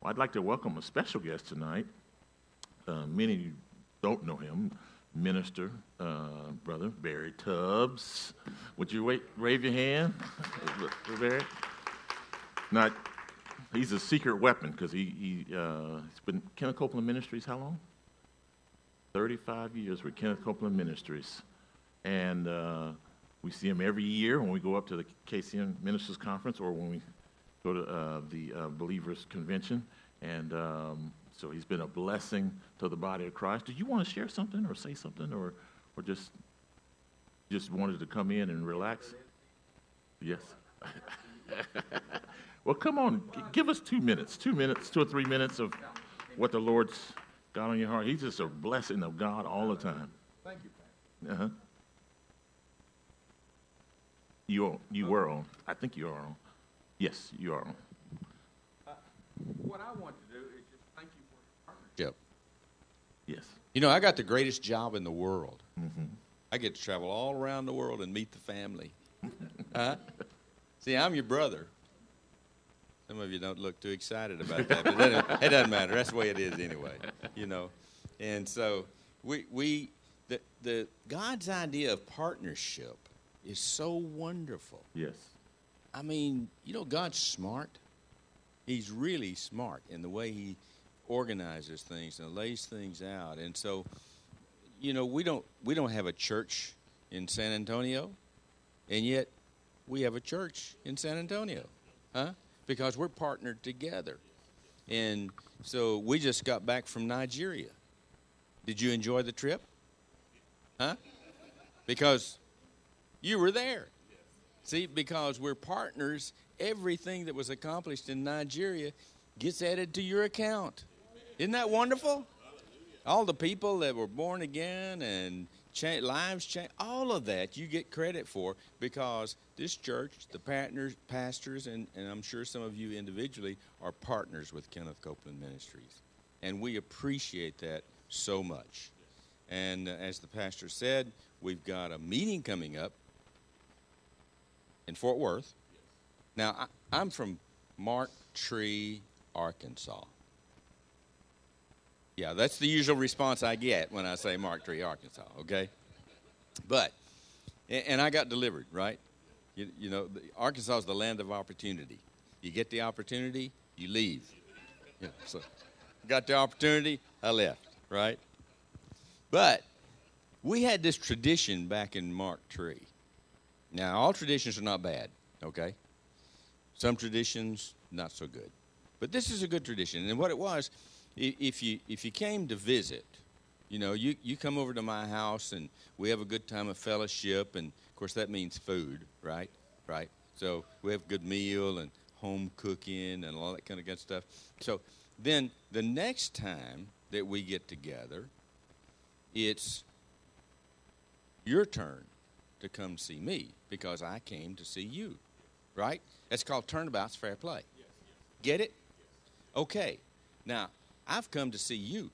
I'd like to welcome a special guest tonight. Many of you don't know him, Minister, Brother Barry Tubbs. Would you wave your hand, Barry? Not, he's a secret weapon because he's been Kenneth Copeland Ministries how long? 35 years with Kenneth Copeland Ministries. And we see him every year when we go up to the KCM Ministers Conference or when we go to the Believers Convention. And so he's been a blessing to the body of Christ. Do you want to share something or say something or just wanted to come in and relax? Yes. Well, come on. Give us 2 minutes, 2 or 3 minutes of what the Lord's got on your heart. He's just a blessing of God all the time. Thank you, Pastor. Uh-huh. You were on. I think you are on. Yes, you are on. What I want to do is just thank you for your partnership. Yes. You know, I got the greatest job in the world. Mm-hmm. I get to travel all around the world and meet the family. See, I'm your brother. Some of you don't look too excited about that, but it doesn't matter. That's the way it is anyway, you know. And so the God's idea of partnership is so wonderful. Yes. I mean, you know, God's smart. He's really smart in the way he organizes things and lays things out. And so, you know, we don't have a church in San Antonio, and yet we have a church in San Antonio, because we're partnered together. And so we just got back from Nigeria. Did you enjoy the trip? Because you were there. See, because we're partners, everything that was accomplished in Nigeria gets added to your account. Isn't that wonderful? All the people that were born again and lives changed, all of that you get credit for because this church, the pastors, and I'm sure some of you individually are partners with Kenneth Copeland Ministries. And we appreciate that so much. And as the pastor said, we've got a meeting coming up in Fort Worth. Now, I'm from Mark Tree, Arkansas. Yeah, that's the usual response I get when I say Mark Tree, Arkansas, okay? But, and I got delivered, right? You know, Arkansas is the land of opportunity. You get the opportunity, you leave. You know, so got the opportunity, I left, right? But we had this tradition back in Mark Tree. Now, all traditions are not bad, okay? Some traditions, not so good. But this is a good tradition. And what it was, if you came to visit, you know, you come over to my house and we have a good time of fellowship. And, of course, that means food, right? Right? So we have a good meal and home cooking and all that kind of good stuff. So then the next time that we get together, it's your turn to come see me because I came to see you, right? That's called turnabout's fair play. Yes. Get it? Yes. Okay. Now, I've come to see you.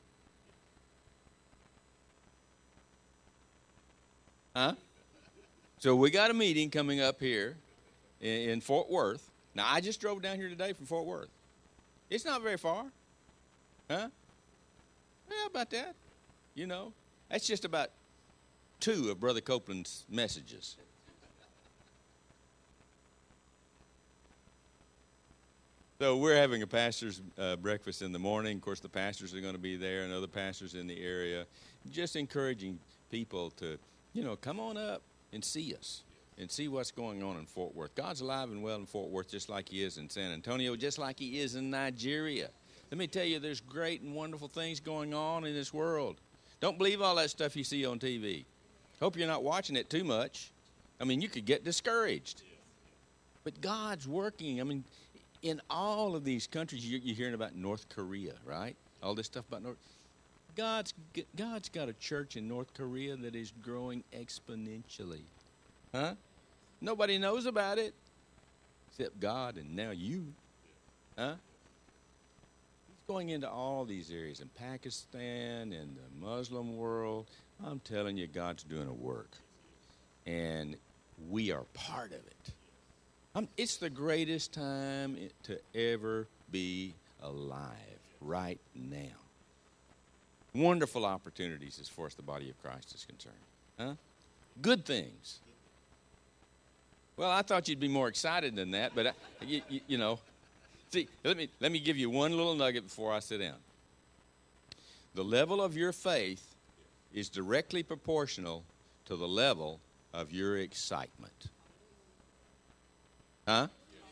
So we got a meeting coming up here in Fort Worth. Now, I just drove down here today from Fort Worth. It's not very far. Yeah, about that. You know, that's just about 2 of Brother Copeland's messages. So we're having a pastor's breakfast in the morning. Of course, the pastors are going to be there and other pastors in the area. Just encouraging people to, you know, come on up and see us and see what's going on in Fort Worth. God's alive and well in Fort Worth just like he is in San Antonio, just like he is in Nigeria. Let me tell you, there's great and wonderful things going on in this world. Don't believe all that stuff you see on TV. Hope you're not watching it too much. I mean, you could get discouraged. But God's working. I mean, in all of these countries, you're hearing about North Korea, right? All this stuff about North. God's got a church in North Korea that is growing exponentially. Nobody knows about it except God and now you. He's going into all these areas in Pakistan and the Muslim world. I'm telling you, God's doing a work. And we are part of it. It's the greatest time to ever be alive right now. Wonderful opportunities as far as the body of Christ is concerned. Huh? Good things. Well, I thought you'd be more excited than that, but you know. See, let me give you one little nugget before I sit down. The level of your faith is directly proportional to the level of your excitement. Huh?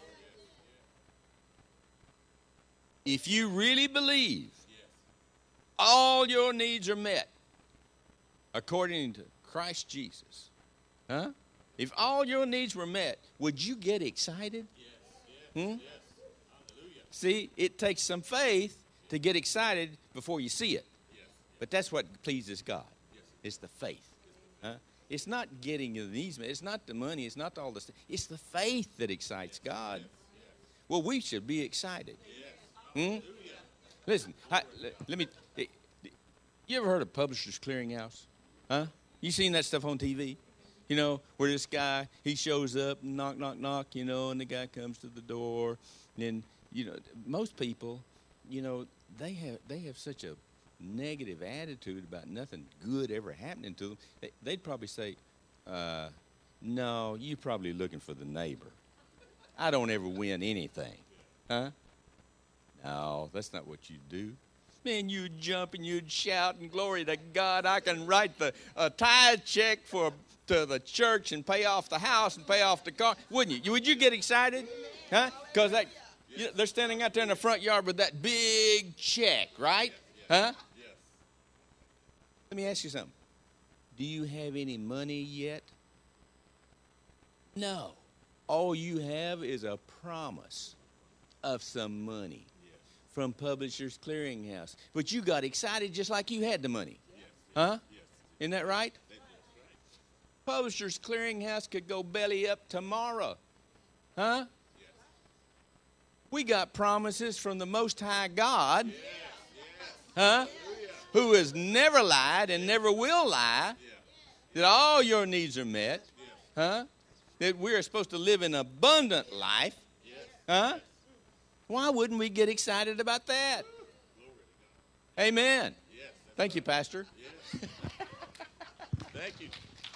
If you really believe all your needs are met according to Christ Jesus, huh? If all your needs were met, would you get excited? Hmm? See, it takes some faith to get excited before you see it. But that's what pleases God. It's the faith. Huh? It's not getting the needs met. It's not the money. It's not all this. It's the faith that excites God. Well, we should be excited. Hmm? Listen, let me. You ever heard of Publishers Clearinghouse? Huh? You seen that stuff on TV? You know, where this guy, he shows up, knock, knock, knock, you know, and the guy comes to the door. And, you know, most people, you know, they have such a negative attitude about nothing good ever happening to them. They'd probably say, no, you're probably looking for the neighbor. I don't ever win anything. Huh? No, that's not what you do. Man, you'd jump and you'd shout and glory to God. I can write the tithe check to the church and pay off the house and pay off the car. Wouldn't you? Would you get excited? Huh? Because they're standing out there in the front yard with that big check, right? Huh? Let me ask you something. Do you have any money yet? No. All you have is a promise of some money from Publishers Clearinghouse. But you got excited just like you had the money. Huh? Isn't that right? Publishers Clearinghouse could go belly up tomorrow. Huh? We got promises from the Most High God. Huh? Who has never lied and never will lie. That all your needs are met. Huh? That we are supposed to live an abundant life. Huh? Why wouldn't we get excited about that? Amen. Thank you, Pastor. Thank you.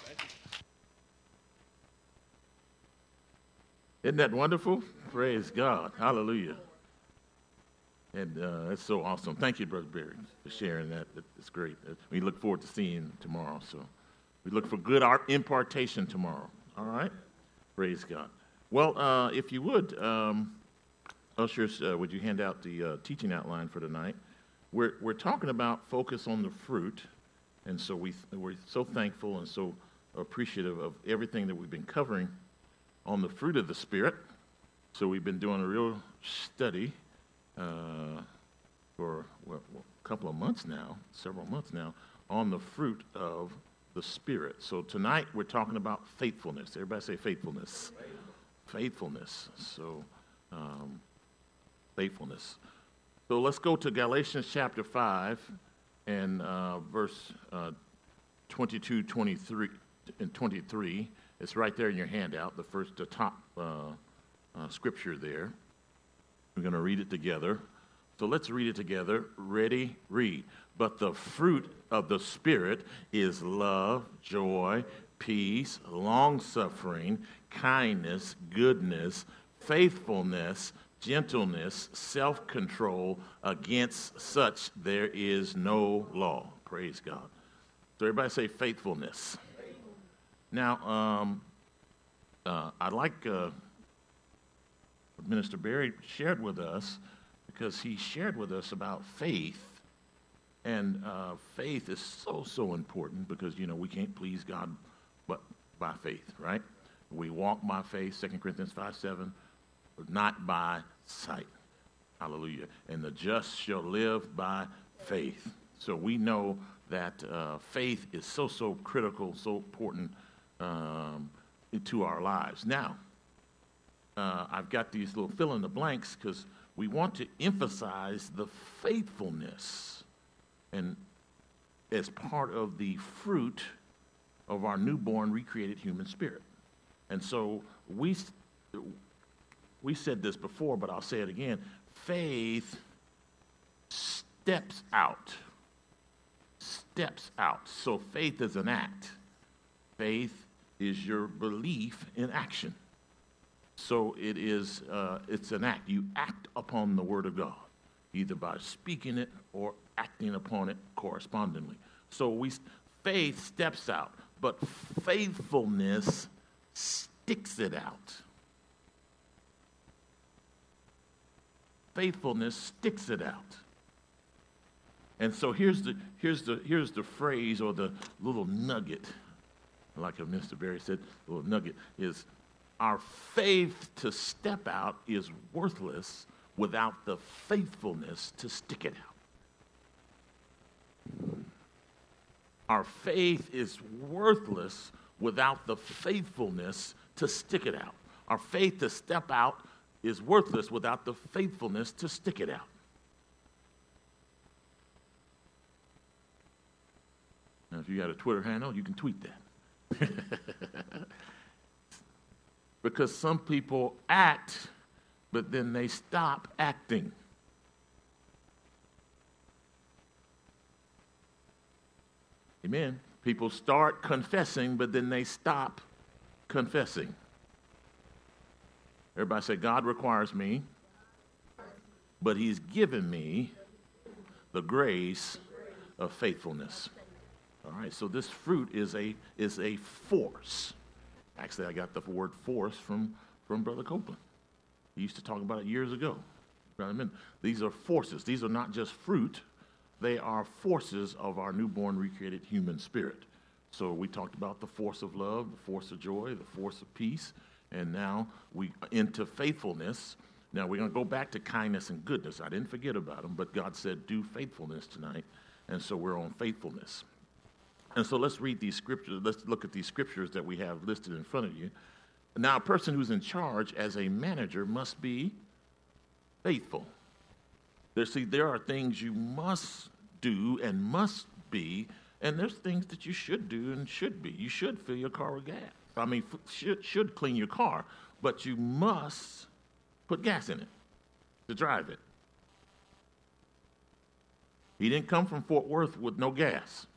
Isn't that wonderful? Praise God. Hallelujah. And that's so awesome. Thank you, Brother Barry, for sharing that. It's great. We look forward to seeing you tomorrow. So we look for good impartation tomorrow. All right? Praise God. Well, if you would, ushers, would you hand out the teaching outline for tonight? We're talking about focus on the fruit, and so we're so thankful and so appreciative of everything that we've been covering on the fruit of the Spirit. So we've been doing a real study for a couple of months now, several months now, on the fruit of the Spirit. So tonight we're talking about faithfulness. Everybody say faithfulness. Faithfulness. So faithfulness. So let's go to Galatians chapter 5 and verse 22, 23, and 23. It's right there in your handout, the top scripture there. We're going to read it together. So let's read it together. Ready, read. But the fruit of the Spirit is love, joy, peace, long-suffering, kindness, goodness, faithfulness, gentleness, self-control. Against such there is no law. Praise God. So everybody say faithfulness. Now, I'd like Minister Barry shared with us, because he shared with us about faith. And faith is so important because, you know, we can't please God but by faith, right? We walk by faith, 2 Corinthians 5:7, not by sight. Hallelujah. And the just shall live by faith. So we know that faith is so critical, so important to our lives. Now, I've got these little fill in the blanks because we want to emphasize the faithfulness and as part of the fruit of our newborn recreated human spirit. And so we said this before, but I'll say it again. Faith steps out. Steps out. So faith is an act. Faith is your belief in action. So it's an act. You act upon the word of God, either by speaking it or acting upon it correspondingly. So faith steps out, but faithfulness sticks it out. Faithfulness sticks it out. And so here's the phrase or the little nugget, like Mr. Barry said, the little nugget is our faith to step out is worthless without the faithfulness to stick it out. Our faith is worthless without the faithfulness to stick it out. Our faith to step out is worthless without the faithfulness to stick it out. Now, if you got a Twitter handle, you can tweet that. Because some people act, but then they stop acting. Amen. People start confessing, but then they stop confessing. Everybody say, God requires me, but he's given me the grace of faithfulness. All right, so this fruit is a force. Actually, I got the word force from Brother Copeland. He used to talk about it years ago. These are forces. These are not just fruit. They are forces of our newborn, recreated human spirit. So we talked about the force of love, the force of joy, the force of peace, and now we into faithfulness. Now we're going to go back to kindness and goodness. I didn't forget about them, but God said do faithfulness tonight, and so we're on faithfulness. And so let's read these scriptures. Let's look at these scriptures that we have listed in front of you. Now, a person who's in charge as a manager must be faithful. There are things you must do and must be, and there's things that you should do and should be. You should fill your car with gas. I mean, should clean your car, but you must put gas in it to drive it. He didn't come from Fort Worth with no gas.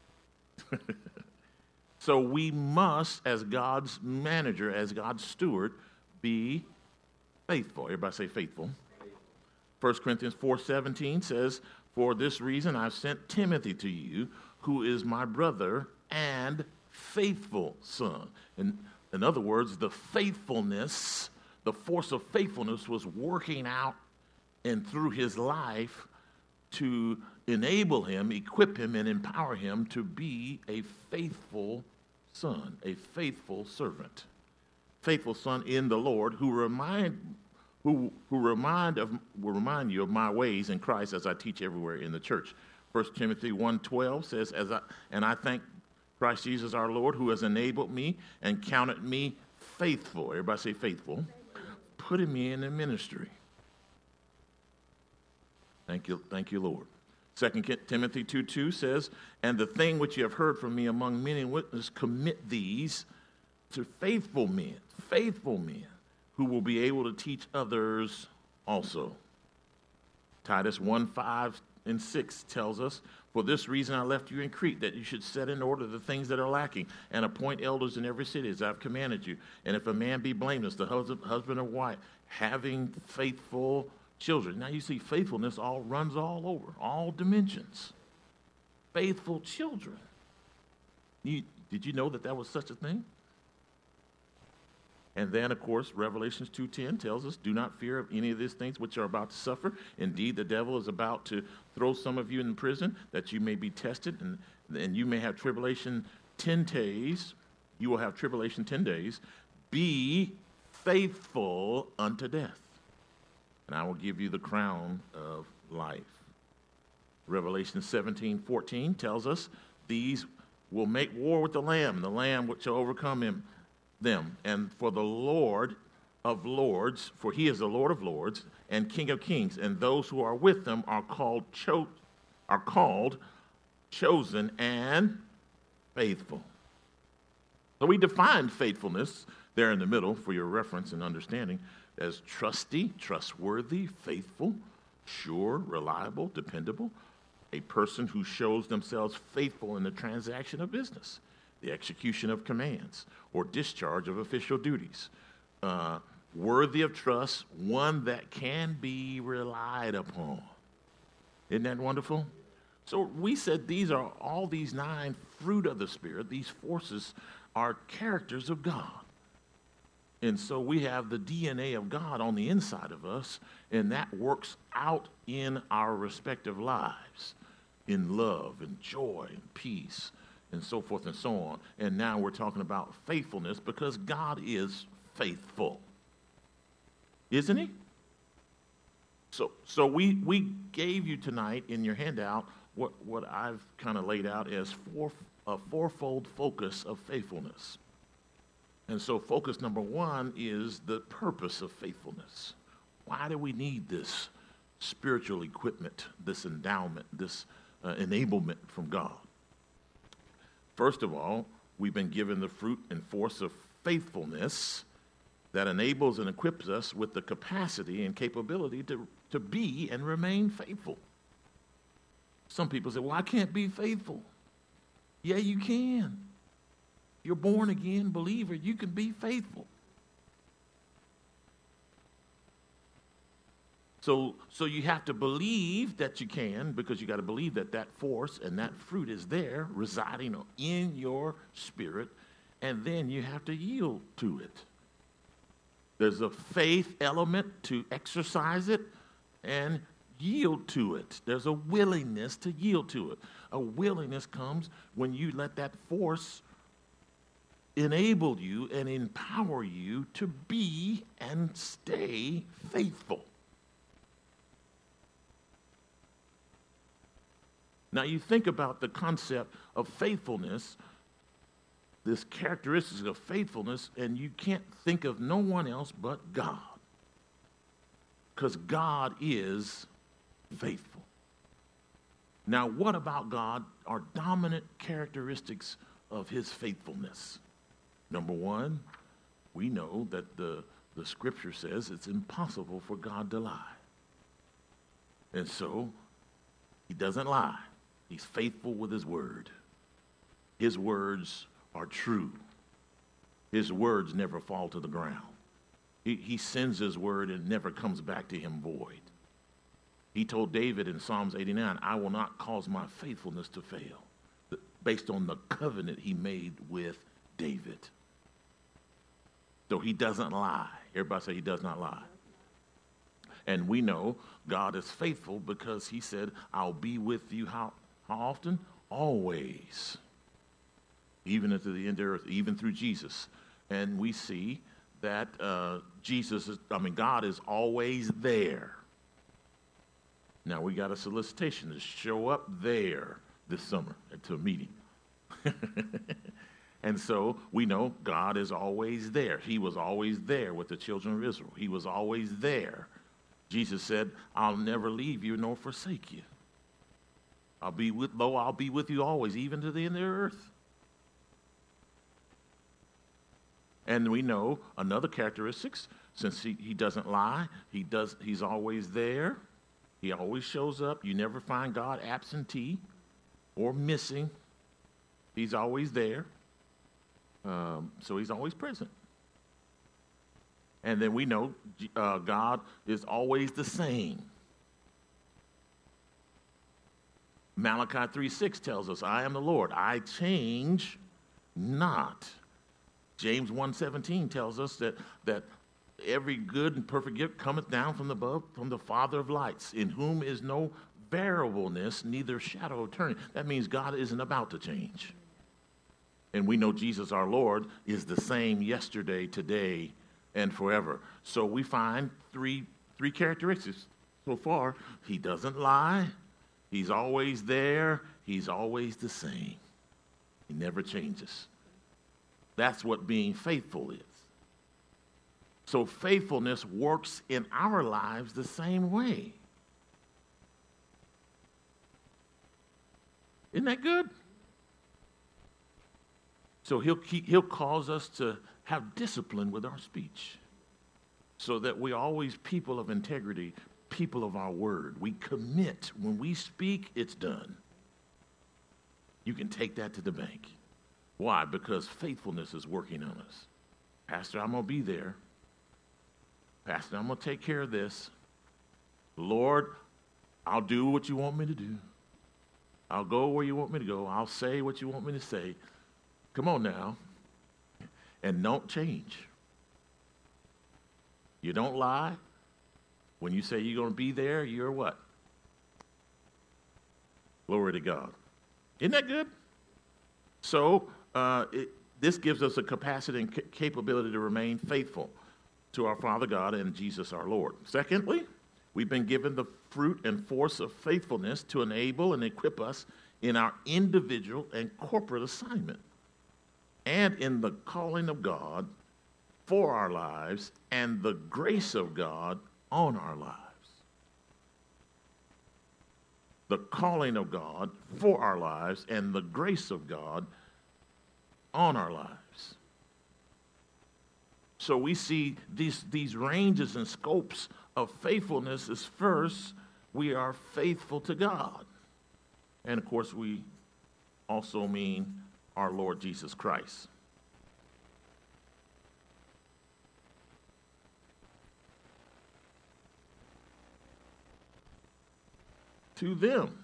So we must, as God's manager, as God's steward, be faithful. Everybody say faithful. 1 Corinthians 4:17 says, for this reason I've sent Timothy to you, who is my brother and faithful son. And in other words, the faithfulness, the force of faithfulness was working out and through his life to enable him, equip him, and empower him to be a faithful son, a faithful servant. Faithful son in the Lord who will remind you of my ways in Christ as I teach everywhere in the church. 1 Timothy 1:12 says, and I thank Christ Jesus our Lord who has enabled me and counted me faithful. Everybody say faithful. Putting me in the ministry. Thank you, Lord. 2 Timothy 2:2 says, and the thing which you have heard from me among many witnesses, commit these to faithful men who will be able to teach others also. Titus 1:5-6 tells us, for this reason I left you in Crete, that you should set in order the things that are lacking and appoint elders in every city as I've commanded you. And if a man be blameless, the husband or wife, having faithful children. Now you see faithfulness runs all over, all dimensions. Faithful children. Did you know that was such a thing? And then, of course, Revelations 2:10 tells us, do not fear of any of these things which are about to suffer. Indeed, the devil is about to throw some of you in prison that you may be tested, and you may have tribulation 10 days. You will have tribulation 10 days. Be faithful unto death, and I will give you the crown of life. Revelation 17:14 tells us, these will make war with the Lamb which shall overcome them. And for the Lord of Lords, for he is the Lord of Lords and King of Kings, and those who are with them are called, chosen, and faithful. So we defined faithfulness there in the middle for your reference and understanding as trusty, trustworthy, faithful, sure, reliable, dependable, a person who shows themselves faithful in the transaction of business, the execution of commands, or discharge of official duties, worthy of trust, one that can be relied upon. Isn't that wonderful? So we said all these 9 fruit of the Spirit, these forces are characters of God. And so we have the DNA of God on the inside of us, and that works out in our respective lives in love and joy and peace and so forth and so on. And now we're talking about faithfulness because God is faithful. Isn't he? So we gave you tonight in your handout what I've kind of laid out as a fourfold focus of faithfulness. And so focus number 1 is the purpose of faithfulness. Why do we need this spiritual equipment, this endowment, this enablement from God? First of all, we've been given the fruit and force of faithfulness that enables and equips us with the capacity and capability to be and remain faithful. Some people say, well, I can't be faithful. Yeah, you can. You're born again believer, you can be faithful. So you have to believe that you can, because you got to believe that force and that fruit is there residing in your spirit, and then you have to yield to it. There's a faith element to exercise it and yield to it. There's a willingness to yield to it. A willingness comes when you let that force enable you and empower you to be and stay faithful. Now you think about the concept of faithfulness, this characteristics of faithfulness, and you can't think of no one else but God. Because God is faithful. Now, what about God are dominant characteristics of his faithfulness? Number 1, we know that the scripture says it's impossible for God to lie. And so, he doesn't lie. He's faithful with his word. His words are true. His words never fall to the ground. He sends his word and never comes back to him void. He told David in Psalms 89, I will not cause my faithfulness to fail, based on the covenant he made with David. So he doesn't lie. Everybody say he does not lie. And we know God is faithful because he said, I'll be with you how often? Always. Even into the end of the earth, even through Jesus. And we see that God is always there. Now we got a solicitation to show up there this summer to a meeting. And so we know God is always there. He was always there with the children of Israel. He was always there. Jesus said, I'll never leave you nor forsake you. I'll be with you always, even to the end of the earth. And we know another characteristics, since he doesn't lie, he's always there. He always shows up. You never find God absentee or missing. He's always there. So he's always present. And then we know God is always the same. Malachi 3:6 tells us, I am the Lord. I change not. James 1:17 tells us that every good and perfect gift cometh down from above, from the Father of lights, in whom is no variableness, neither shadow of turning. That means God isn't about to change. And we know Jesus, our Lord, is the same yesterday, today, and forever. So we find three characteristics so far. He doesn't lie. He's always there. He's always the same. He never changes. That's what being faithful is. So faithfulness works in our lives the same way. Isn't that good? So he'll cause us to have discipline with our speech so that we're always people of integrity, people of our word. We commit. When we speak, it's done. You can take that to the bank. Why? Because faithfulness is working on us. Pastor, I'm going to be there. Pastor, I'm going to take care of this. Lord, I'll do what you want me to do. I'll go where you want me to go. I'll say what you want me to say. Come on now. And don't change. You don't lie. When you say you're going to be there, you're what? Glory to God. Isn't that good? So this gives us a capacity and capability to remain faithful to our Father God and Jesus our Lord. Secondly, we've been given the fruit and force of faithfulness to enable and equip us in our individual and corporate assignment and in the calling of God for our lives and the grace of God on our lives. The calling of God for our lives and the grace of God on our lives. So we see these ranges and scopes of faithfulness is first, we are faithful to God. And of course, we also mean our Lord Jesus Christ. To them,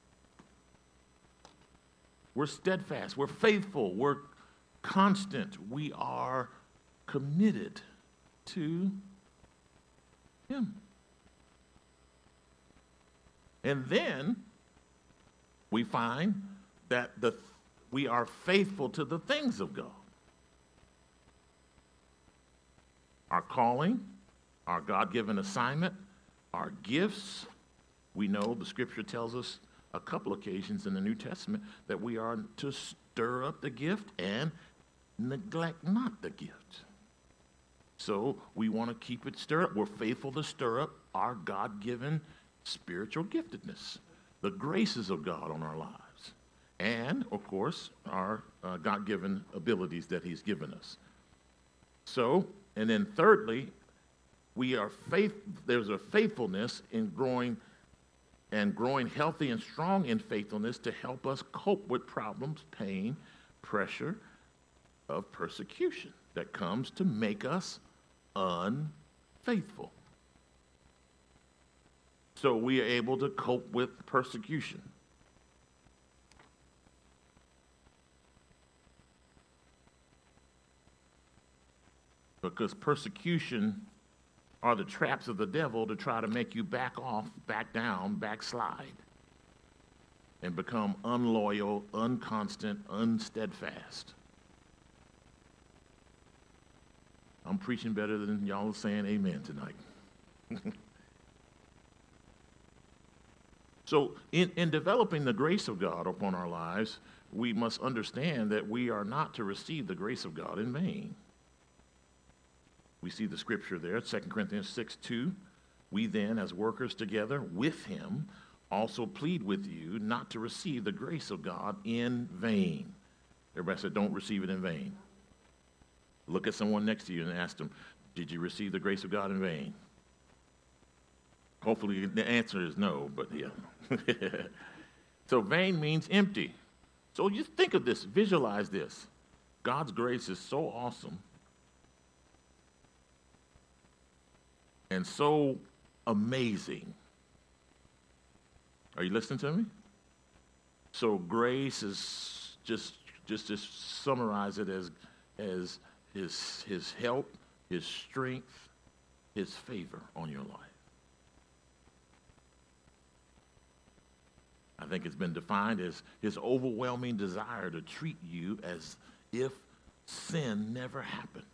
we're steadfast, we're faithful, we're constant, we are committed to Him. And then we find that we are faithful to the things of God. Our calling, our God-given assignment, our gifts. We know the scripture tells us a couple occasions in the New Testament that we are to stir up the gift and neglect not the gift. So we want to keep it stirred up. We're faithful to stir up our God-given spiritual giftedness, the graces of God on our lives, and, of course, our God-given abilities that He's given us. So, and then thirdly, there's a faithfulness in growing healthy and strong in faithfulness to help us cope with problems, pain, pressure of persecution that comes to make us unfaithful. So we are able to cope with persecution. Because persecution are the traps of the devil to try to make you back off, back down, backslide, and become unloyal, unconstant, unsteadfast. I'm preaching better than y'all are saying amen tonight. So in developing the grace of God upon our lives, we must understand that we are not to receive the grace of God in vain. We see the scripture there, 2 Corinthians 6:2. We then, as workers together with Him, also plead with you not to receive the grace of God in vain. Everybody said, don't receive it in vain. Look at someone next to you and ask them, did you receive the grace of God in vain? Hopefully the answer is no, but yeah. So vain means empty. So just think of this, visualize this. God's grace is so awesome and so amazing. Are you listening to me? So grace is just to summarize it as his help, His strength, His favor on your life. I think it's been defined as His overwhelming desire to treat you as if sin never happened.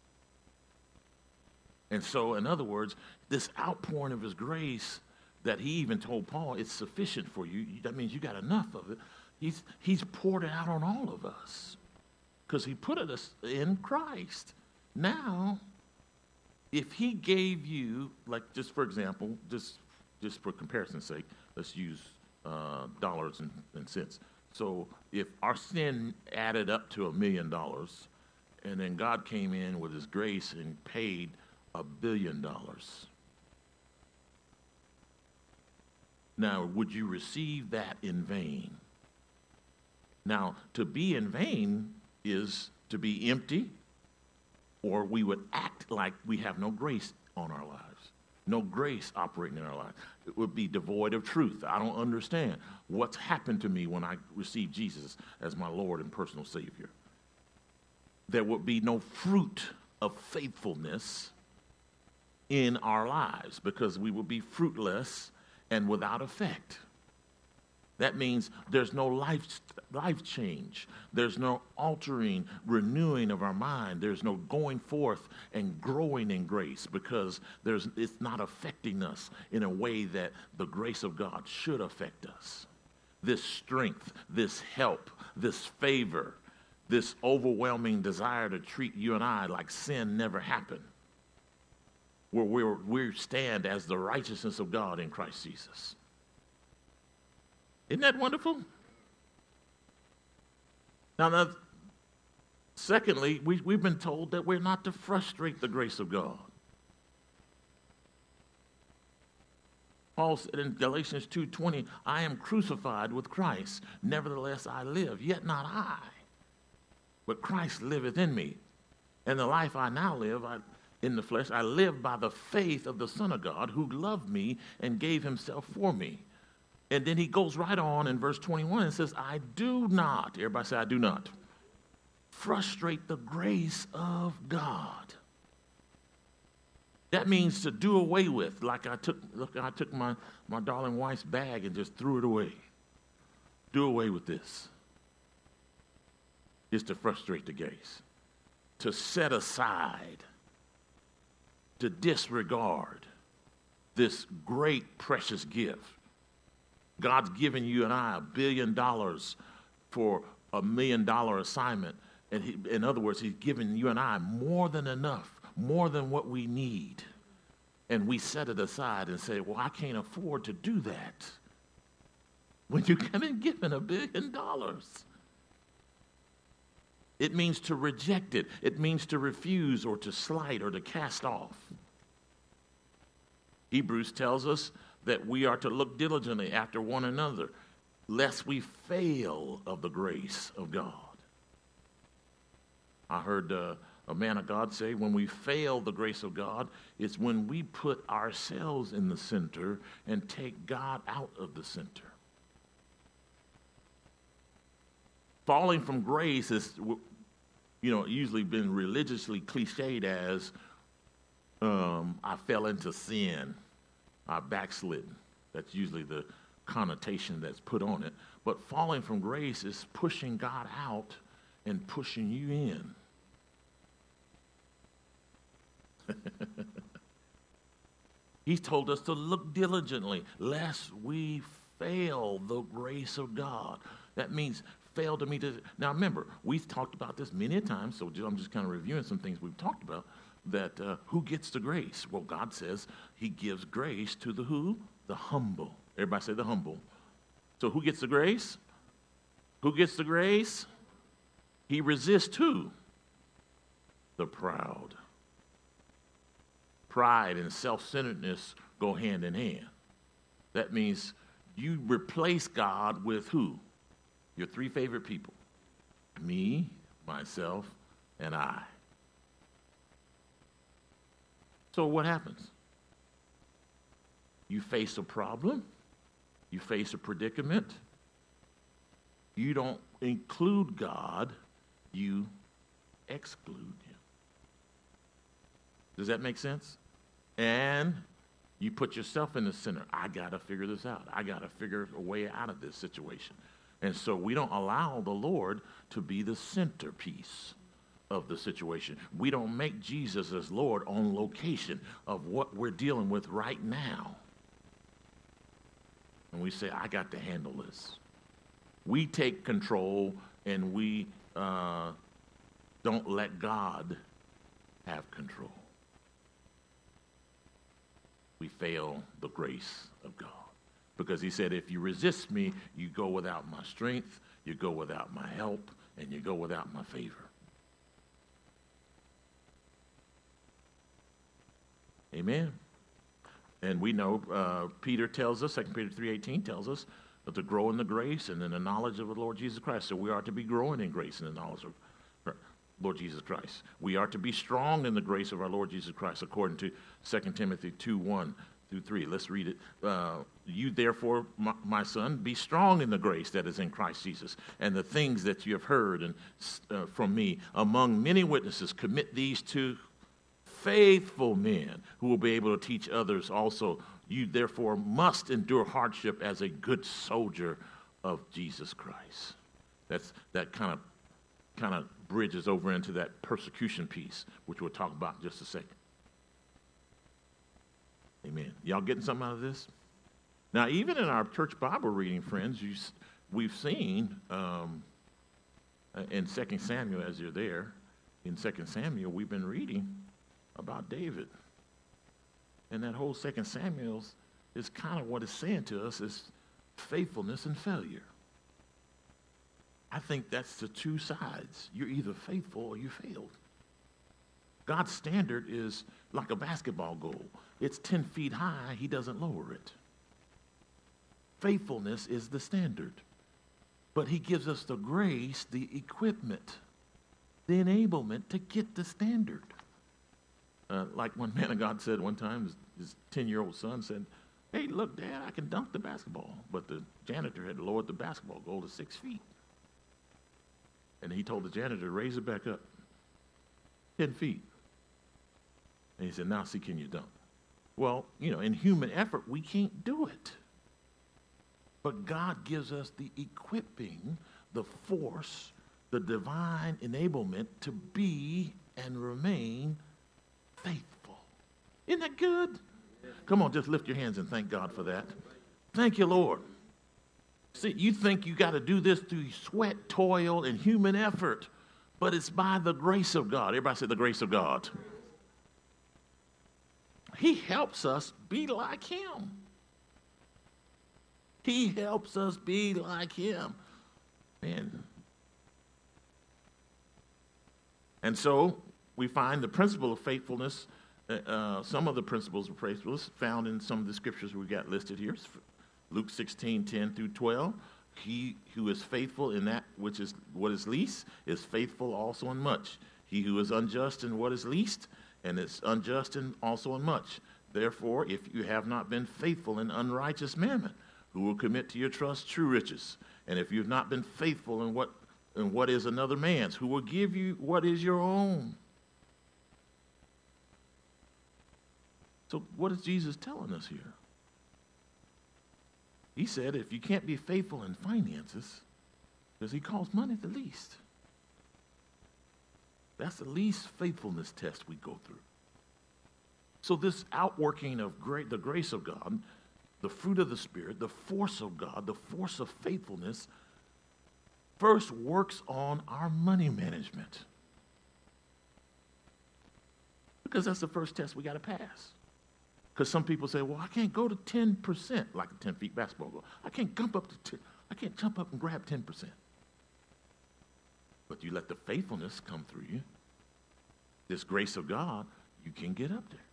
And so, in other words, this outpouring of His grace that He even told Paul, it's sufficient for you. That means you got enough of it. He's poured it out on all of us because He put us in Christ. Now, if He gave you, like just for example, just for comparison's sake, let's use dollars and cents. So if our sin added up to $1 million, and then God came in with His grace and paid $1 billion, Now, would you receive that in vain? Now, to be in vain is to be empty, or we would act like we have no grace on our lives, no grace operating in our lives. It would be devoid of truth. I don't understand what's happened to me when I received Jesus as my Lord and personal Savior. There would be no fruit of faithfulness in our lives because we would be fruitless and without effect. That means there's no life change. There's no altering, renewing of our mind. There's no going forth and growing in grace because it's not affecting us in a way that the grace of God should affect us. This strength, this help, this favor, this overwhelming desire to treat you and I like sin never happened, where we stand as the righteousness of God in Christ Jesus. Isn't that wonderful? Now secondly, we've been told that we're not to frustrate the grace of God. Paul said in Galatians 2:20, I am crucified with Christ. Nevertheless I live, yet not I, but Christ liveth in me. And the life I now live in the flesh, I live by the faith of the Son of God who loved me and gave himself for me. And then he goes right on in verse 21 and says, I do not, everybody say, I do not, frustrate the grace of God. That means to do away with, like I took my darling wife's bag and just threw it away. Do away with this. Is to frustrate the grace. To set aside, to disregard this great, precious gift. God's given you and I $1 billion for $1 million assignment. And in other words, he's given you and I more than enough, more than what we need. And we set it aside and say, well, I can't afford to do that. When you come in given $1 billion, it means to reject it. It means to refuse or to slight or to cast off. Hebrews tells us that we are to look diligently after one another, lest we fail of the grace of God. I heard a man of God say, when we fail the grace of God, it's when we put ourselves in the center and take God out of the center. Falling from grace is, usually been religiously cliched as, I fell into sin. I backslidden. That's usually the connotation that's put on it. But falling from grace is pushing God out and pushing you in. He's told us to look diligently, lest we fail the grace of God. That means fail to meet it. Now remember, we've talked about this many times, so I'm just kind of reviewing some things we've talked about. That who gets the grace? Well, God says he gives grace to the who? The humble. Everybody say the humble. So who gets the grace? Who gets the grace? He resists who? The proud. Pride and self-centeredness go hand in hand. That means you replace God with who? Your three favorite people. Me, myself, and I. So what happens? You face a problem. You face a predicament. You don't include God. You exclude him. Does that make sense? And you put yourself in the center. I got to figure this out. I got to figure a way out of this situation. And so we don't allow the Lord to be the centerpiece of the situation. We don't make Jesus as Lord on location of what we're dealing with right now. And we say, I got to handle this. We take control and we don't let God have control. We fail the grace of God. Because he said, if you resist me, you go without my strength, you go without my help, and you go without my favor. Amen. And we know Peter tells us, 2 Peter 3:18 tells us, that to grow in the grace and in the knowledge of the Lord Jesus Christ. So we are to be growing in grace and the knowledge of Lord Jesus Christ. We are to be strong in the grace of our Lord Jesus Christ, according to 2 Timothy 2:1-3. Let's read it. You therefore, my son, be strong in the grace that is in Christ Jesus, and the things that you have heard and from me among many witnesses, commit these to faithful men who will be able to teach others also. You therefore must endure hardship as a good soldier of Jesus Christ. That kind of bridges over into that persecution piece, which we'll talk about in just a second. Amen. Y'all getting something out of this? Now, even in our church Bible reading, friends, we've seen in 2 Samuel, as you're there, in 2 Samuel, we've been reading about David. And that whole 2 Samuel is kind of what it's saying to us is faithfulness and failure. I think that's the two sides. You're either faithful or you failed. God's standard is like a basketball goal. It's 10 feet high. He doesn't lower it. Faithfulness is the standard. But he gives us the grace, the equipment, the enablement to get the standard. Like one man of God said one time, his 10-year-old son said, "Hey, look, Dad, I can dunk the basketball." But the janitor had lowered the basketball goal to 6 feet. And he told the janitor to raise it back up 10 feet. And he said, "Now see, can you dunk?" Well, in human effort, we can't do it. But God gives us the equipping, the force, the divine enablement to be and remain faithful. Isn't that good? Come on, just lift your hands and thank God for that. Thank you, Lord. See, you think you got to do this through sweat, toil, and human effort, but it's by the grace of God. Everybody say the grace of God. He helps us be like him. He helps us be like him. Man. And so we find the principle of faithfulness, some of the principles of faithfulness found in some of the scriptures we got listed here. Luke 16:10-12. He who is faithful in that which is what is least is faithful also in much. He who is unjust in what is least and is unjust in also in much. Therefore, if you have not been faithful in unrighteous mammon, who will commit to your trust true riches? And if you have not been faithful in what is another man's, who will give you what is your own? So what is Jesus telling us here? He said if you can't be faithful in finances, because he calls money the least. That's the least faithfulness test we go through. So this outworking of the grace of God, the fruit of the Spirit, the force of God, the force of faithfulness, first works on our money management. Because that's the first test we got to pass. Because some people say, well, I can't go to 10%, like a 10 feet basketball goal. I can't jump up and grab 10%. But you let the faithfulness come through you, this grace of God, you can get up there.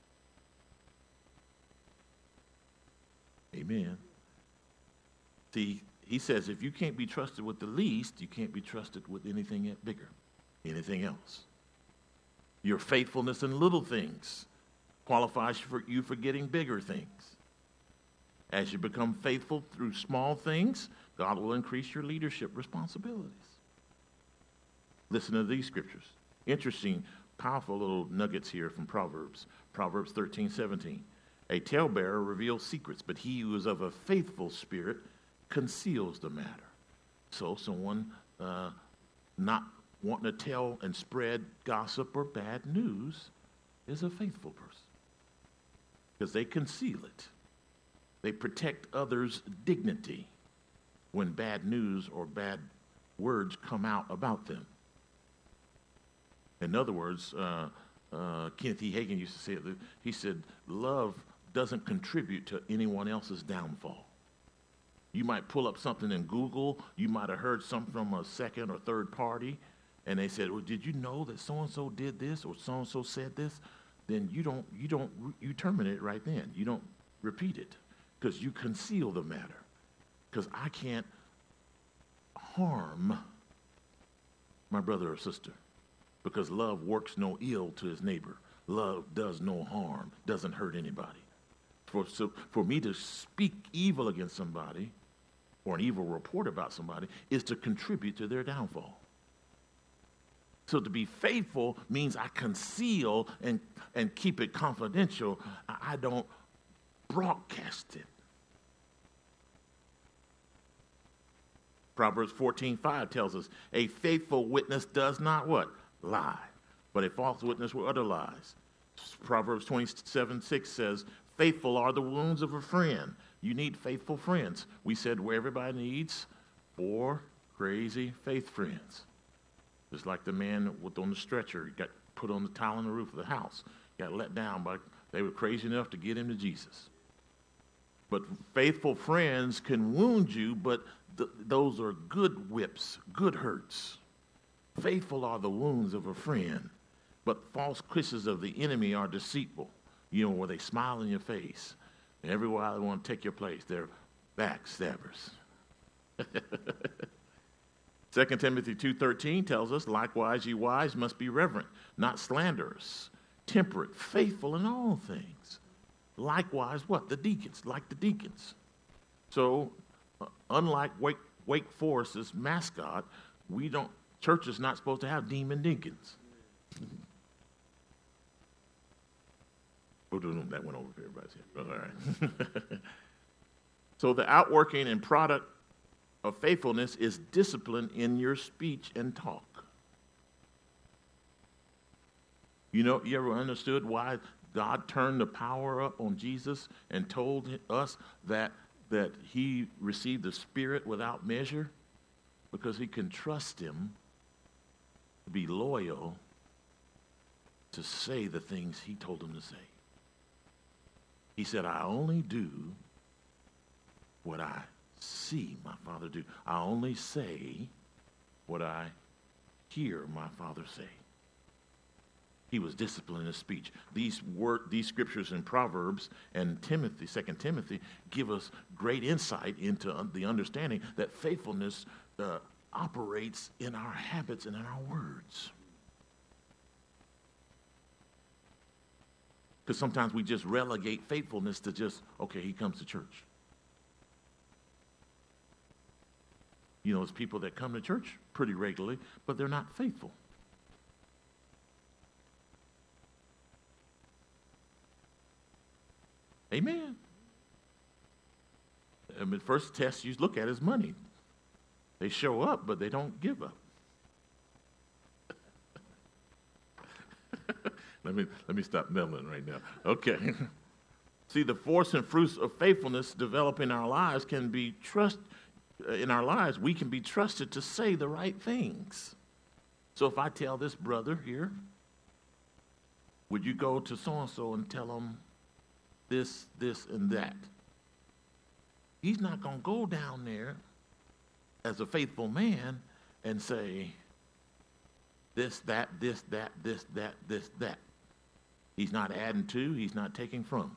Amen. See, he says if you can't be trusted with the least, you can't be trusted with anything bigger, anything else. Your faithfulness in little things qualifies you for getting bigger things. As you become faithful through small things, God will increase your leadership responsibilities. Listen to these scriptures. Interesting, powerful little nuggets here from Proverbs. Proverbs 13:17. A talebearer reveals secrets, but he who is of a faithful spirit conceals the matter. So someone not wanting to tell and spread gossip or bad news is a faithful person. Because they conceal it. They protect others' dignity when bad news or bad words come out about them. In other words, Kenneth E. Hagin used to say it. He said, love doesn't contribute to anyone else's downfall. You might pull up something in Google. You might have heard something from a second or third party, and they said, well, did you know that so-and-so did this or so-and-so said this? Then you terminate it right then. You don't repeat it because you conceal the matter. Because I can't harm my brother or sister because love works no ill to his neighbor. Love does no harm, doesn't hurt anybody. For me to speak evil against somebody or an evil report about somebody is to contribute to their downfall. So to be faithful means I conceal and keep it confidential. I don't broadcast it. Proverbs 14:5 tells us, a faithful witness does not what? Lie. But a false witness will utter lies. Proverbs 27:6 says, faithful are the wounds of a friend. You need faithful friends. We said where everybody needs 4 crazy faith friends. Just like the man on the stretcher, he got put on the tile on the roof of the house. Got let down by, they were crazy enough to get him to Jesus. But faithful friends can wound you, but those are good whips, good hurts. Faithful are the wounds of a friend, but false kisses of the enemy are deceitful. You know, where they smile in your face. And every while they want to take your place. They're backstabbers. 2 Timothy 2:13 tells us, likewise, ye wives must be reverent, not slanderers, temperate, faithful in all things. Likewise, what? The deacons, like the deacons. So, unlike Wake Forest's mascot, church is not supposed to have demon deacons. That went over for everybody's head. All right. So the outworking and product of faithfulness is discipline in your speech and talk. You ever understood why God turned the power up on Jesus and told us that he received the Spirit without measure? Because he can trust him to be loyal to say the things he told him to say. He said, I only do what I see my Father do. I only say what I hear my Father say. He was disciplined in his speech. These scriptures in Proverbs and 2 Timothy give us great insight into the understanding that faithfulness operates in our habits and in our words. Because sometimes we just relegate faithfulness to just, okay, he comes to church. There's people that come to church pretty regularly, but they're not faithful. Amen. The first test you look at is money. They show up, but they don't give up. Let me stop meddling right now. Okay. See, the force and fruits of faithfulness develop in our lives we can be trusted to say the right things. So if I tell this brother here, would you go to so-and-so and tell him this, and that? He's not going to go down there as a faithful man and say this, that, this, that, this, that, this, that. He's not adding to, he's not taking from.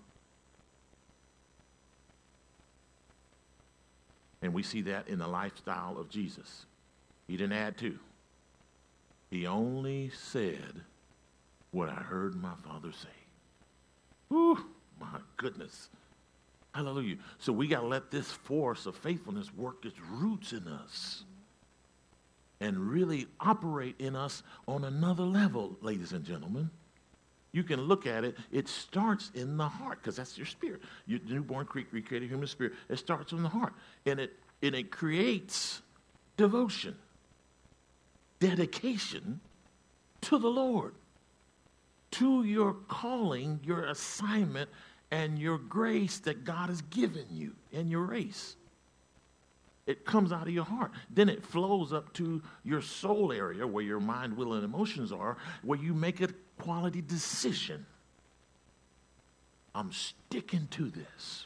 And we see that in the lifestyle of Jesus. He didn't add to. He only said what I heard my Father say. Whew, my goodness. Hallelujah. So we got to let this force of faithfulness work its roots in us and really operate in us on another level, ladies and gentlemen. You can look at it. It starts in the heart because that's your spirit. Your newborn recreated human spirit. It starts in the heart. And it creates devotion, dedication to the Lord, to your calling, your assignment, and your grace that God has given you and your race. It comes out of your heart. Then it flows up to your soul area where your mind, will, and emotions are, where you make a quality decision. I'm sticking to this.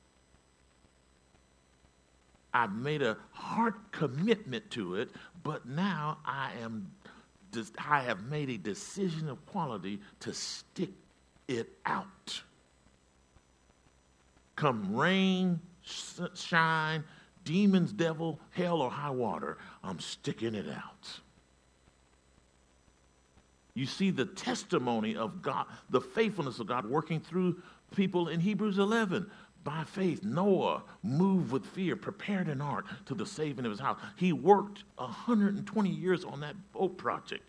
I've made a heart commitment to it, but now I have made a decision of quality to stick it out. Come rain, shine, demons, devil, hell, or high water, I'm sticking it out. You see the testimony of God, the faithfulness of God working through people in Hebrews 11. By faith, Noah moved with fear, prepared an ark to the saving of his house. He worked 120 years on that boat project.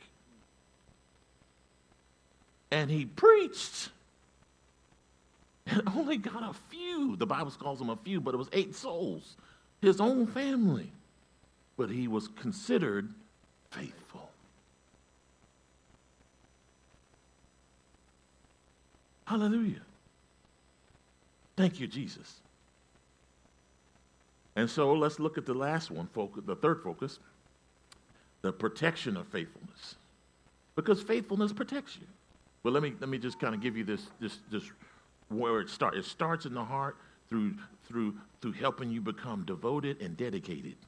And he preached and only got a few. The Bible calls them a few, but it was 8 souls, his own family. But he was considered faithful. Hallelujah. Thank you, Jesus. And so let's look at the last one, the third focus, the protection of faithfulness. Because faithfulness protects you. Well, let me just kind of give you this where it starts. It starts in the heart through helping you become devoted and dedicated.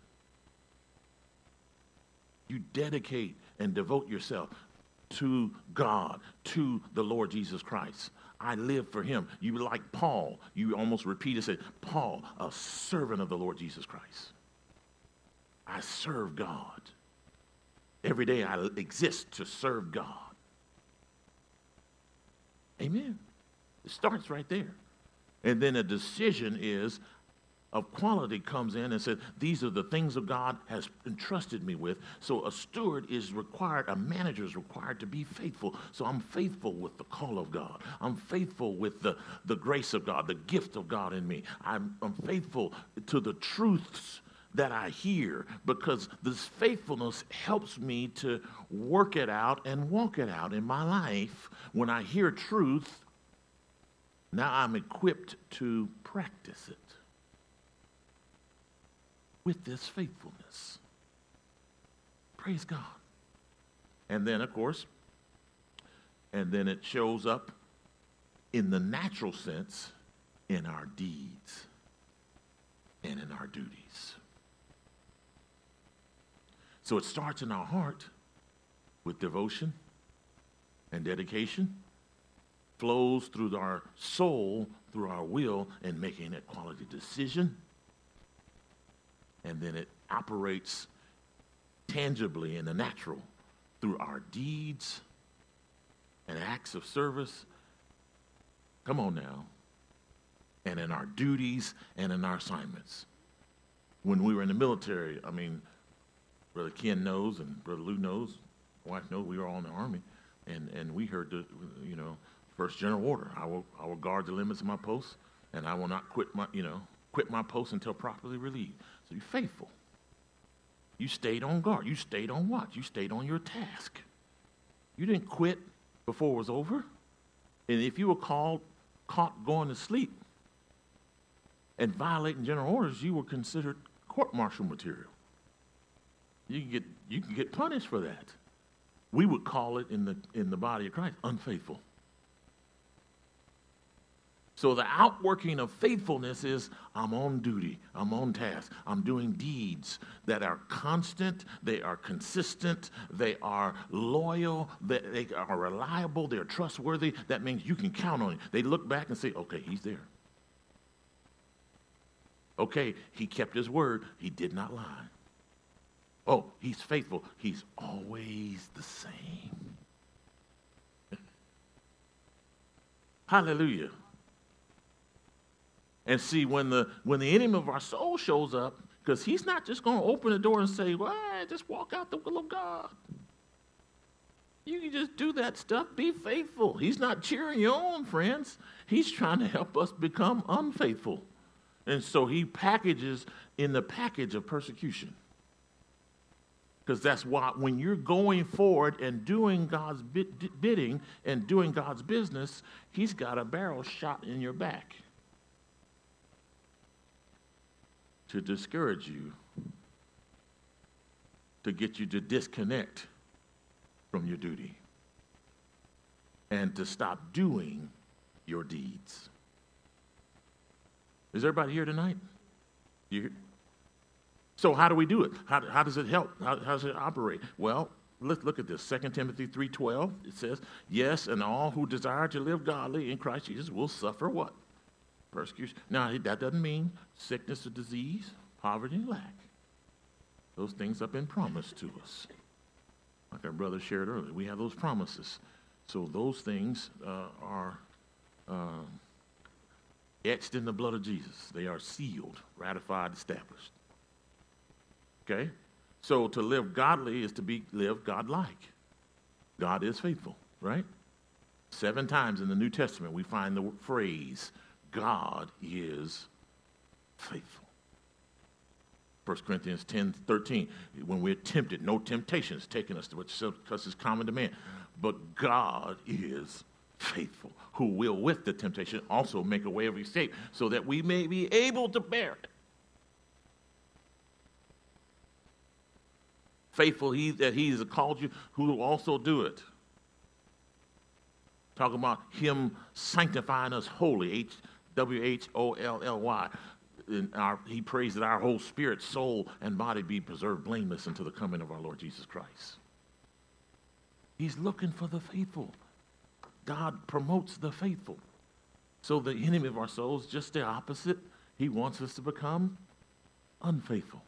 You dedicate and devote yourself to God, to the Lord Jesus Christ. I live for him. You like Paul. You almost repeated, said, Paul, a servant of the Lord Jesus Christ. I serve God. Every day I exist to serve God. Amen. It starts right there. And then a decision is of quality comes in and says, these are the things that God has entrusted me with. So a steward is required, a manager is required to be faithful. So I'm faithful with the call of God. I'm faithful with the grace of God, the gift of God in me. I'm faithful to the truths that I hear, because this faithfulness helps me to work it out and walk it out in my life. When I hear truth, now I'm equipped to practice it with this faithfulness. Praise God. And then, of course, it shows up in the natural sense in our deeds and in our duties. So it starts in our heart with devotion and dedication, flows through our soul, through our will, and making a quality decision. And then it operates tangibly in the natural through our deeds and acts of service. Come on now. And in our duties and in our assignments. When we were in the military, Brother Ken knows and Brother Lou knows, my wife knows, we were all in the Army. And we heard the, first general order. I will guard the limits of my post, and I will not quit my post until properly relieved. So you're faithful. You stayed on guard. You stayed on watch. You stayed on your task. You didn't quit before it was over. And if you were caught going to sleep and violating general orders, you were considered court-martial material. You can get punished for that. We would call it in the body of Christ unfaithful. So the outworking of faithfulness is I'm on duty, I'm on task, I'm doing deeds that are constant, they are consistent, they are loyal, they are reliable, they're trustworthy. That means you can count on it. They look back and say, okay, he's there. Okay, he kept his word, he did not lie. Oh, he's faithful, he's always the same. Hallelujah. And see, when the enemy of our soul shows up, because he's not just going to open the door and say, well, just walk out the will of God. You can just do that stuff. Be faithful. He's not cheering you on, friends. He's trying to help us become unfaithful. And so he packages in the package of persecution. Because that's why when you're going forward and doing God's bidding and doing God's business, he's got a barrel shot in your back to discourage you, to get you to disconnect from your duty and to stop doing your deeds. Is everybody here tonight? You here? So how do we do it? How does it help? How does it operate? Well, let's look at this. 2 Timothy 3:12, it says, yes, and all who desire to live godly in Christ Jesus will suffer what? Persecution. Now, that doesn't mean sickness or disease, poverty and lack. Those things have been promised to us. Like our brother shared earlier, we have those promises. So those things are etched in the blood of Jesus. They are sealed, ratified, established. Okay? So to live godly is to live God-like. God is faithful, right? 7 times in the New Testament we find the phrase, God is faithful. 1 Corinthians 10:13, when we're tempted, no temptation has taken us to what is common to man. But God is faithful, who will with the temptation also make a way of escape, so that we may be able to bear it. Faithful he that he has called you, who will also do it. Talking about him sanctifying us wholly, WHOLLY. He prays that our whole spirit, soul, and body be preserved blameless until the coming of our Lord Jesus Christ. He's looking for the faithful. God promotes the faithful. So the enemy of our souls, just the opposite. He wants us to become unfaithful.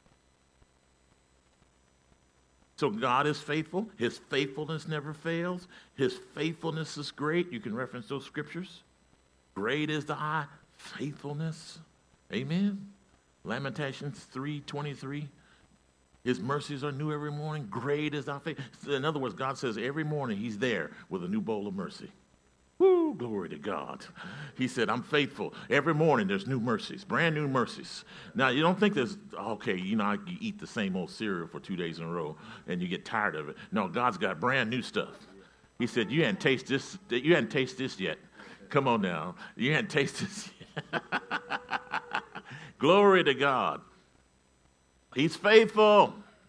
So God is faithful. His faithfulness never fails. His faithfulness is great. You can reference those scriptures. Great is thy faithfulness. Amen. Lamentations 3:23. His mercies are new every morning. Great is thy faith. In other words, God says every morning he's there with a new bowl of mercy. Woo, glory to God. He said, I'm faithful. Every morning there's new mercies, brand new mercies. Now, you don't think there's, okay, you eat the same old cereal for 2 days in a row and you get tired of it. No, God's got brand new stuff. He said, you hadn't tasted this yet. Come on now. You hadn't tasted this yet. Glory to God. He's faithful.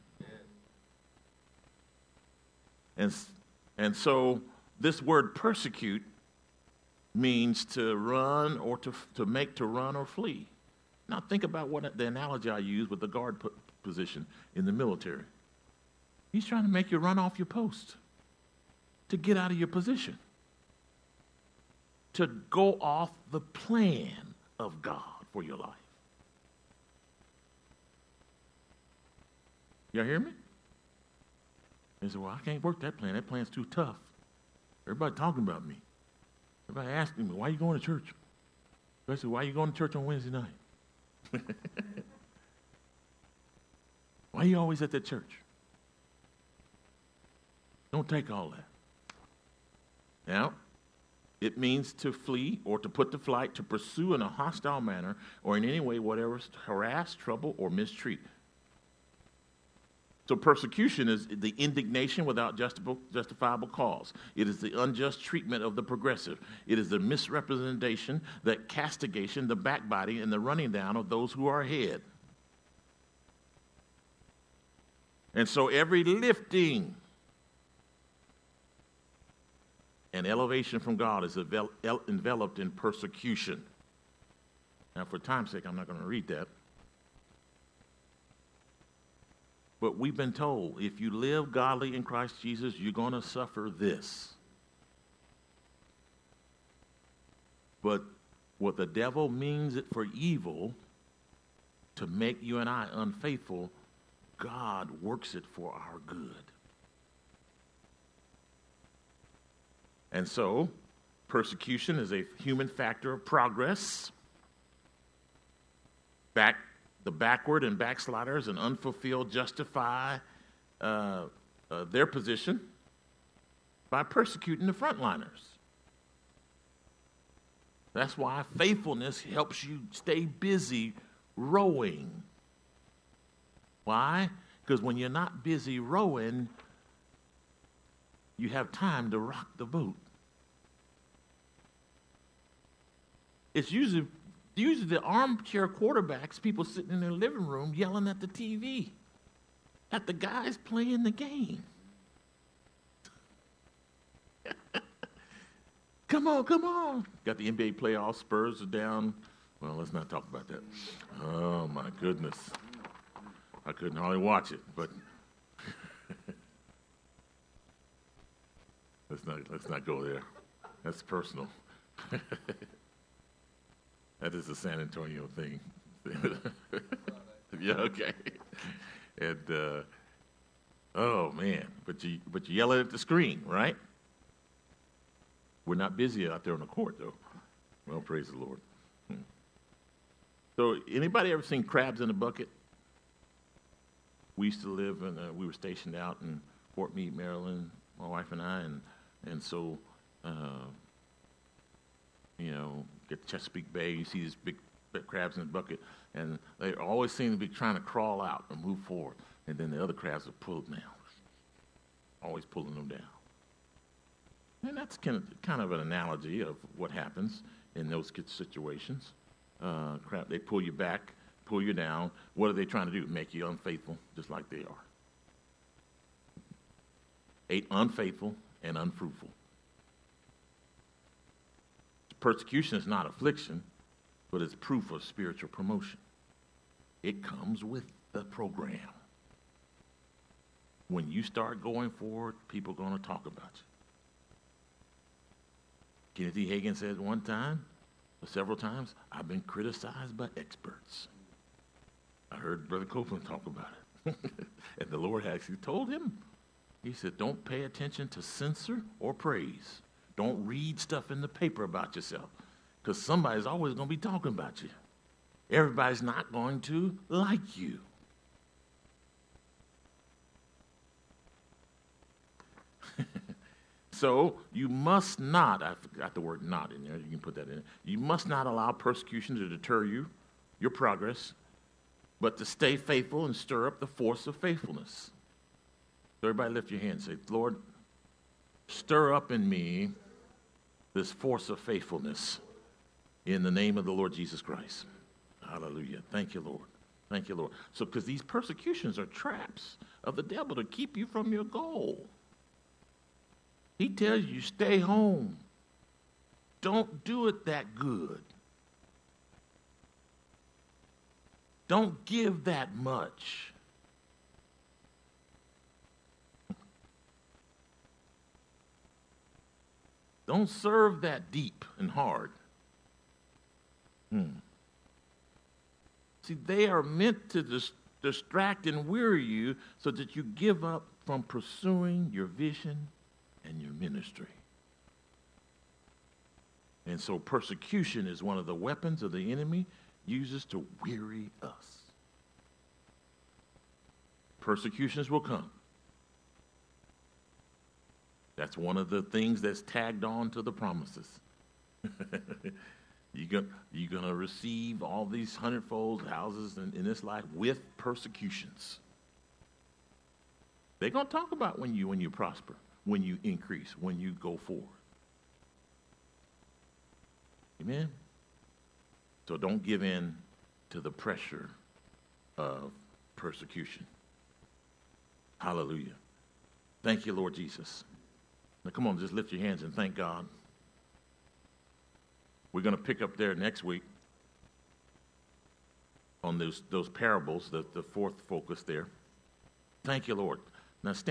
And so this word persecute means to run or to make to run or flee. Now think about what the analogy I use with the guard position in the military. He's trying to make you run off your post, to get out of your position, to go off the plan of God for your life. Y'all hear me? They say, well, I can't work that plan. That plan's too tough. Everybody talking about me. Everybody asking me, why are you going to church? I said, why are you going to church on Wednesday night? Why are you always at that church? Don't take all that. Now, it means to flee or to put to flight, to pursue in a hostile manner or in any way whatever harass, trouble, or mistreat. So persecution is the indignation without justifiable cause. It is the unjust treatment of the progressive. It is the misrepresentation, the castigation, the backbiting, and the running down of those who are ahead. And so every lifting and elevation from God is enveloped in persecution. Now, for time's sake, I'm not going to read that. But we've been told, if you live godly in Christ Jesus, you're going to suffer this. But what the devil means it for evil, to make you and I unfaithful, God works it for our good. And so, persecution is a human factor of progress. The backward and backsliders and unfulfilled justify their position by persecuting the frontliners. That's why faithfulness helps you stay busy rowing. Why? Because when you're not busy rowing, you have time to rock the boat. It's usually the armchair quarterbacks, people sitting in their living room yelling at the TV, at the guys playing the game. Come on, come on. Got the NBA playoffs, Spurs are down. Well, let's not talk about that. Oh, my goodness. I couldn't hardly watch it, but let's not go there. That's personal. That is a San Antonio thing. Yeah, okay. And, oh, man. But you yell at the screen, right? We're not busy out there on the court, though. Well, praise the Lord. So anybody ever seen Crabs in a Bucket? We used to live in, we were stationed out in Fort Meade, Maryland, my wife and I, and so, get to Chesapeake Bay, you see these big crabs in a bucket, and they always seem to be trying to crawl out and move forward, and then the other crabs are pulled down, always pulling them down. And that's kind of an analogy of what happens in those situations. They pull you back, pull you down. What are they trying to do? Make you unfaithful, just like they are. Unfaithful and unfruitful. Persecution is not affliction, but it's proof of spiritual promotion. It comes with the program. When you start going forward, people are going to talk about you. Kenneth E. Hagin said one time, or several times, I've been criticized by experts. I heard Brother Copeland talk about it. And the Lord actually told him, he said, don't pay attention to censor or praise. Don't read stuff in the paper about yourself, because somebody's always going to be talking about you. Everybody's not going to like you. So you must not, I forgot the word not in there, you can put that in. You must not allow persecution to deter you, your progress, but to stay faithful and stir up the force of faithfulness. So everybody lift your hand and say, Lord, stir up in me this force of faithfulness in the name of the Lord Jesus Christ. Hallelujah. Thank you, Lord. Thank you, Lord. So because these persecutions are traps of the devil to keep you from your goal. He tells you, stay home. Don't do it that good. Don't give that much. Don't serve that deep and hard. See, they are meant to distract and weary you so that you give up from pursuing your vision and your ministry. And so persecution is one of the weapons of the enemy uses to weary us. Persecutions will come. That's one of the things that's tagged on to the promises. You're going to receive all these hundredfold houses in this life with persecutions. They're going to talk about when you prosper, when you increase, when you go forward. Amen? So don't give in to the pressure of persecution. Hallelujah. Thank you, Lord Jesus. Now, come on, just lift your hands and thank God. We're going to pick up there next week on those parables, the fourth focus there. Thank you, Lord. Now, stand.